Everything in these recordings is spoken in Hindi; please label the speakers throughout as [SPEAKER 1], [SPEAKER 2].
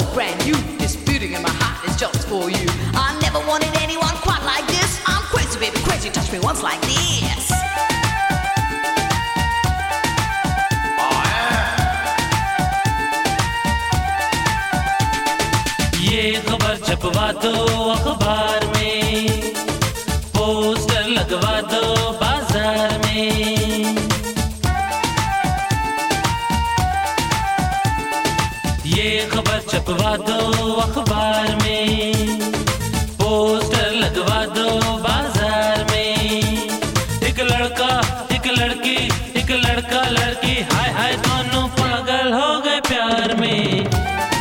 [SPEAKER 1] brand new. This beating in my heart is just for you. I never wanted anyone quite like this. I'm crazy, baby, crazy. Touch me once like this.
[SPEAKER 2] ये खबर छपवा दो अखबार में, पोस्टर लगवा दो बाजार में। ये खबर छपवा दो अखबार में, पोस्टर लगवा दो बाजार में। एक लड़का एक लड़की, एक लड़का लड़की, हाय हाय दोनों पागल हो गए प्यार में।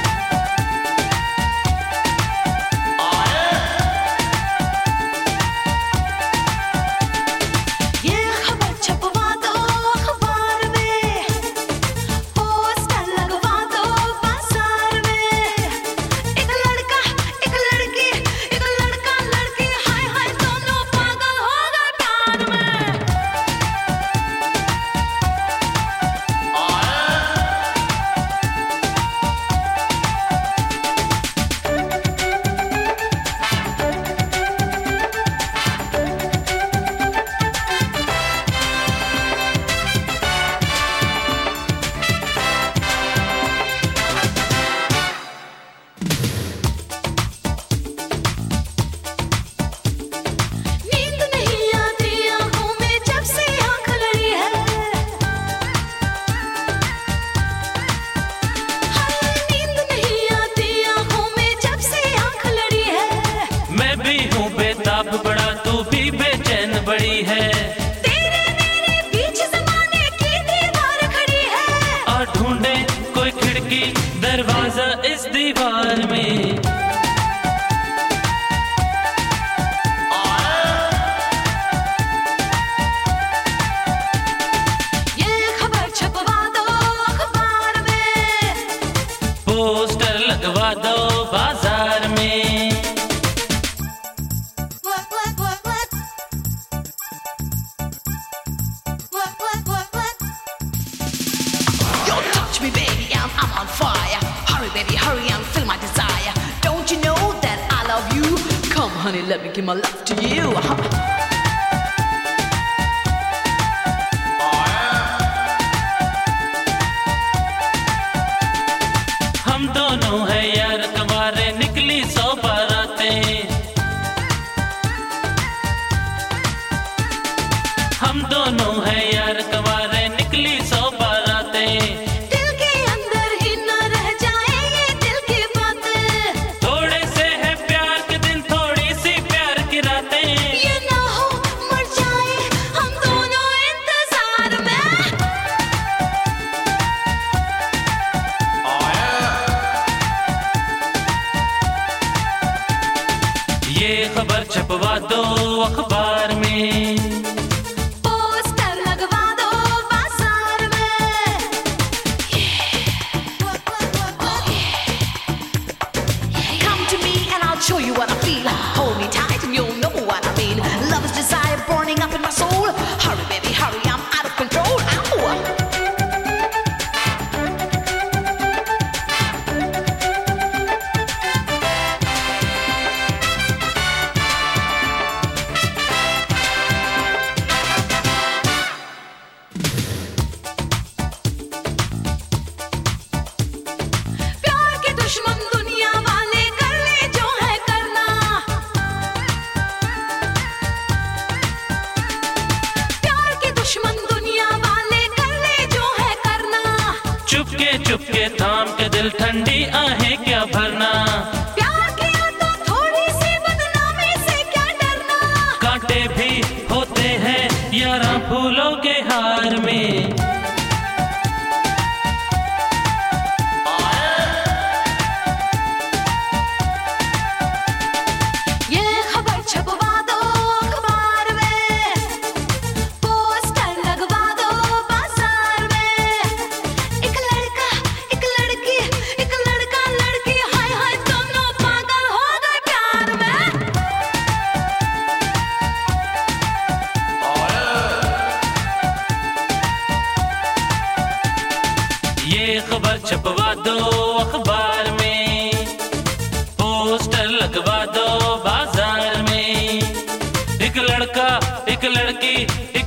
[SPEAKER 2] बड़ा तू भी बेचैन बड़ी है,
[SPEAKER 1] तेरे मेरे बीच ज़माने की दीवार खड़ी है।
[SPEAKER 2] और ढूंढे कोई खिड़की दरवाजा इस दीवार में।
[SPEAKER 1] ये खबर छपवा दो अखबार में,
[SPEAKER 2] पोस्टर लगवा दो बाजार में।
[SPEAKER 1] I'm on fire. Hurry, baby, hurry and feel my desire. Don't you know that I love you? Come, honey, let me give my love to you.
[SPEAKER 2] हम दोनों है यार तुम्हारे, निकली 100 बारातें। हम दोनों है यार तुम्हारे, निकली 100 बारातें। ये खबर छपवा दो अखबार में,
[SPEAKER 1] पोस्टर लगवा दो बाजार में। Come to me and I'll show you what I feel. Hold me tight and you'll know what I mean. Love is desire burning up in my soul. Hurry, baby, hurry, I'm out of control. Ow!
[SPEAKER 2] Chupke Chupke थाम के दिल ठंडी आहें क्या भरना।
[SPEAKER 1] प्यार किया तो थोड़ी सी बदनामी से क्या डरना।
[SPEAKER 2] कांटे भी होते हैं यारा फूलों के हार में।
[SPEAKER 1] ये खबर छपवा दो अखबार में, पोस्टर लगवा दो बाजार में। एक लड़का एक लड़की, एक लड़का
[SPEAKER 2] लड़की